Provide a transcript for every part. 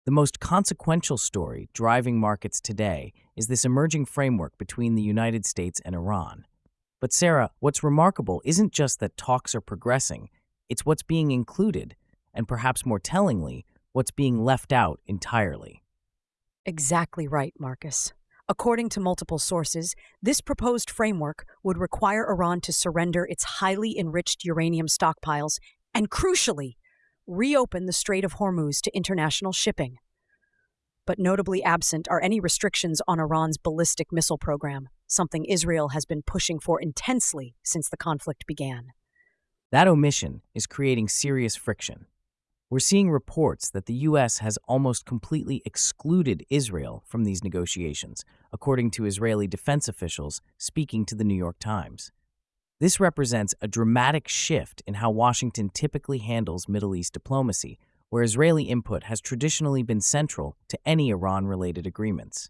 The most consequential story driving markets today is this emerging framework between the United States and Iran. But Sarah, what's remarkable isn't just that talks are progressing, it's what's being included, and perhaps more tellingly, what's being left out entirely. Exactly right, Marcus. According to multiple sources, this proposed framework would require Iran to surrender its highly enriched uranium stockpiles and, crucially, reopen the Strait of Hormuz to international shipping. But notably absent are any restrictions on Iran's ballistic missile program, something Israel has been pushing for intensely since the conflict began. That omission is creating serious friction. We're seeing reports that the U.S. has almost completely excluded Israel from these negotiations, according to Israeli defense officials speaking to the New York Times. This represents a dramatic shift in how Washington typically handles Middle East diplomacy, where Israeli input has traditionally been central to any Iran-related agreements.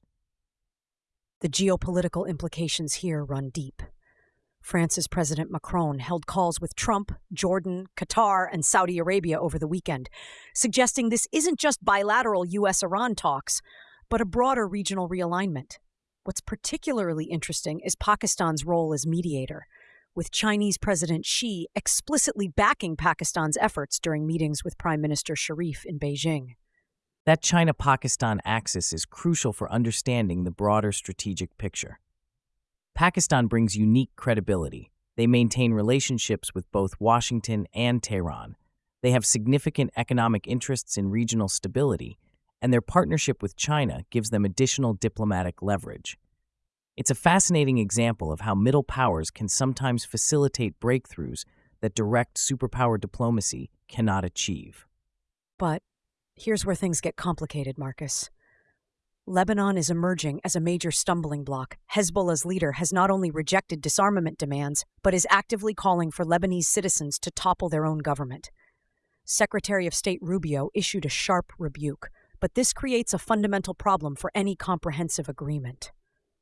The geopolitical implications here run deep. France's President Macron held calls with Trump, Jordan, Qatar, and Saudi Arabia over the weekend, suggesting this isn't just bilateral U.S.-Iran talks, but a broader regional realignment. What's particularly interesting is Pakistan's role as mediator, with Chinese President Xi explicitly backing Pakistan's efforts during meetings with Prime Minister Sharif in Beijing. That China-Pakistan axis is crucial for understanding the broader strategic picture. Pakistan brings unique credibility. They maintain relationships with both Washington and Tehran. They have significant economic interests in regional stability, and their partnership with China gives them additional diplomatic leverage. It's a fascinating example of how middle powers can sometimes facilitate breakthroughs that direct superpower diplomacy cannot achieve. But here's where things get complicated, Marcus. Lebanon is emerging as a major stumbling block. Hezbollah's leader has not only rejected disarmament demands, but is actively calling for Lebanese citizens to topple their own government. Secretary of State Rubio issued a sharp rebuke, but this creates a fundamental problem for any comprehensive agreement.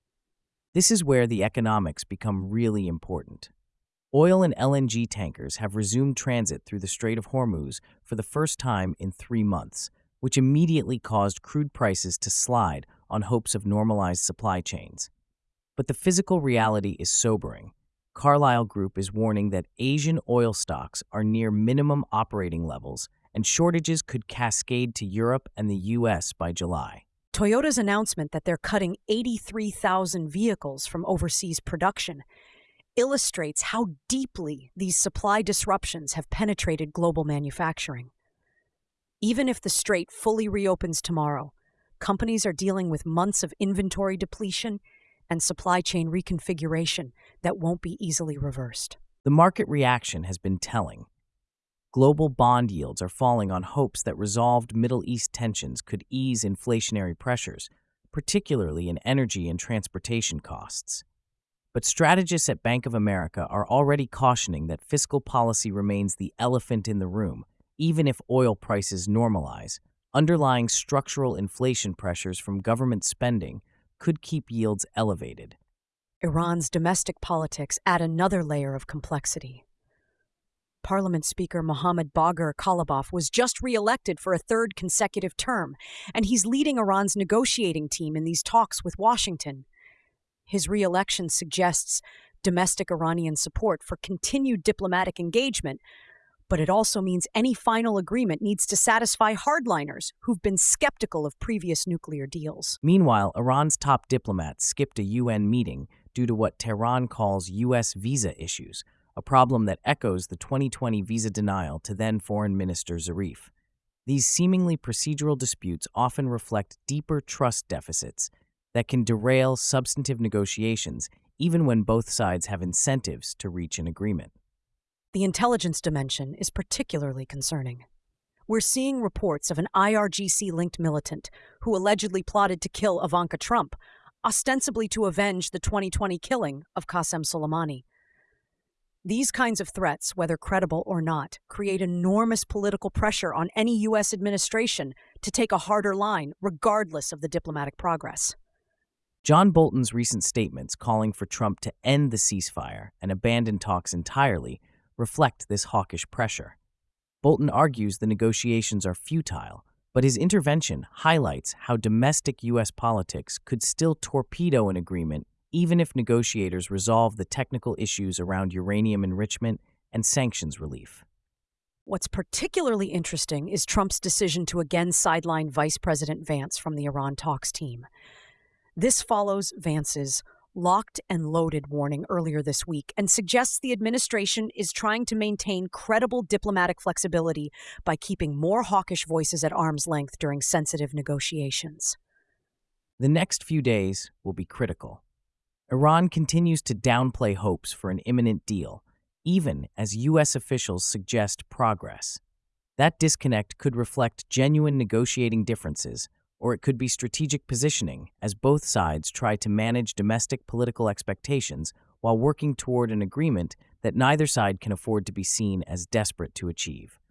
This is where the economics become really important. Oil and LNG tankers have resumed transit through the Strait of Hormuz for the first time in 3 months, which immediately caused crude prices to slide on hopes of normalized supply chains. But the physical reality is sobering. Carlyle Group is warning that Asian oil stocks are near minimum operating levels, and shortages could cascade to Europe and the U.S. by July. Toyota's announcement that they're cutting 83,000 vehicles from overseas production illustrates how deeply these supply disruptions have penetrated global manufacturing. Even if the strait fully reopens tomorrow, companies are dealing with months of inventory depletion and supply chain reconfiguration that won't be easily reversed. The market reaction has been telling. Global bond yields are falling on hopes that resolved Middle East tensions could ease inflationary pressures, particularly in energy and transportation costs. But strategists at Bank of America are already cautioning that fiscal policy remains the elephant in the room. Even if oil prices normalize, underlying structural inflation pressures from government spending could keep yields elevated. Iran's domestic politics add another layer of complexity. Parliament Speaker Mohammad Bagher Kalibaf was just re-elected for a third consecutive term, and he's leading Iran's negotiating team in these talks with Washington. His re-election suggests domestic Iranian support for continued diplomatic engagement, but it also means any final agreement needs to satisfy hardliners who've been skeptical of previous nuclear deals. Meanwhile, Iran's top diplomats skipped a UN meeting due to what Tehran calls U.S. visa issues, a problem that echoes the 2020 visa denial to then Foreign Minister Zarif. These seemingly procedural disputes often reflect deeper trust deficits that can derail substantive negotiations even when both sides have incentives to reach an agreement. The intelligence dimension is particularly concerning. We're seeing reports of an IRGC-linked militant who allegedly plotted to kill Ivanka Trump, ostensibly to avenge the 2020 killing of Qasem Soleimani. These kinds of threats, whether credible or not, create enormous political pressure on any U.S. administration to take a harder line, regardless of the diplomatic progress. John Bolton's recent statements calling for Trump to end the ceasefire and abandon talks entirely reflect this hawkish pressure. Bolton argues the negotiations are futile, But his intervention highlights how domestic U.S. politics could still torpedo an agreement even if negotiators resolve the technical issues around uranium enrichment and sanctions relief. What's particularly interesting is Trump's decision to again sideline Vice President Vance from the Iran talks team. This follows Vance's locked and loaded warning earlier this week and suggests the administration is trying to maintain credible diplomatic flexibility by keeping more hawkish voices at arm's length during sensitive negotiations. The next few days will be critical. Iran continues to downplay hopes for an imminent deal, even as U.S. officials suggest progress. That disconnect could reflect genuine negotiating differences, or it could be strategic positioning as both sides try to manage domestic political expectations while working toward an agreement that neither side can afford to be seen as desperate to achieve.